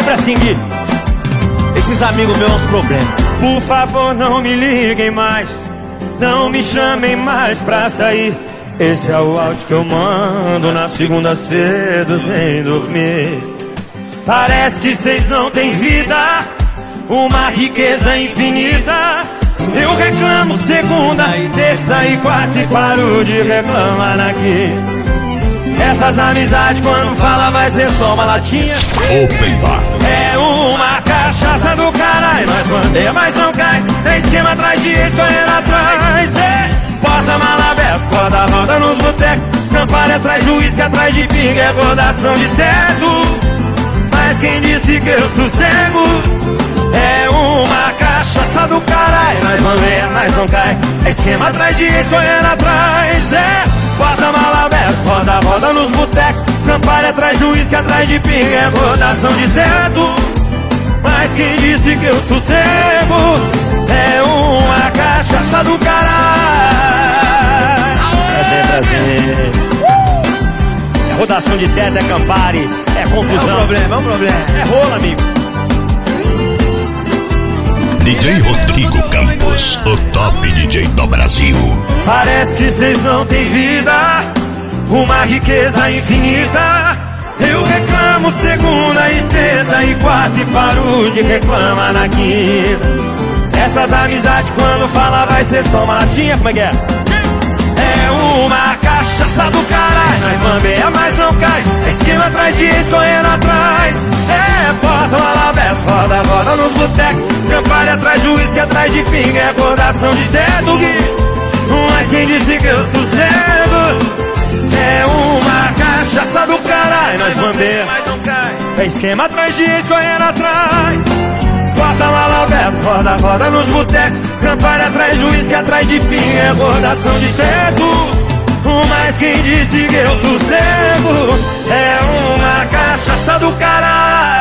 sempre assim, Gui. Esses amigos meus são os problemas. Por favor, não me liguem mais, não me chamem mais pra sair. Esse é o áudio que eu mando na segunda cedo sem dormir. Parece que vocês não têm vida, uma riqueza infinita. Eu reclamo segunda e terça e quarta e paro de reclamar aqui. Essas amizades quando fala vai ser só uma latinha. Open Bar. É uma cachaça do caralho, nós bandeia, mas não cai. É esquema atrás de ex, correndo atrás. É porta-mala aberto, roda nos botecos. Campari atrás de uísque, atrás de pinga, é rodação de teto. Mas quem disse que eu sossego? É uma cachaça do caralho, nós bandeia, mas não cai. É esquema atrás de ex, correndo atrás. É porta-mala aberto, roda nos botecos. Campari atrás de uísque, atrás de pinga, é rodação de teto. Mas quem disse que eu sossego? É uma cachaça do caralho. Prazer. É rodação de teto, é Campari, é confusão. É um problema. É rola, amigo. DJ Rodrigo Campos, o top DJ do Brasil. Parece que vocês não têm vida, uma riqueza infinita. Eu reclamo segunda e terça e quarta e paro de reclamar na quinta. Essas amizades quando fala vai ser só matinha. Como é que é? É uma cachaça do caralho, nós bambeia, mas não cai. É esquema atrás de ex, correndo atrás. É porta-mala aberto, roda nos botecos. Campari atrás de uísque, atrás de pinga, é rodação de teto. Mas quem disse que eu sossego? É uma cachaça do caralho, nós bambeia, mas não cai. É esquema atrás de ex, correndo atrás. Porta-mala aberto, roda nos botecos. Campari atrás de uísque, atrás de pinga, é rodação de teto. Mas quem disse que eu sossego? É uma cachaça do caralho.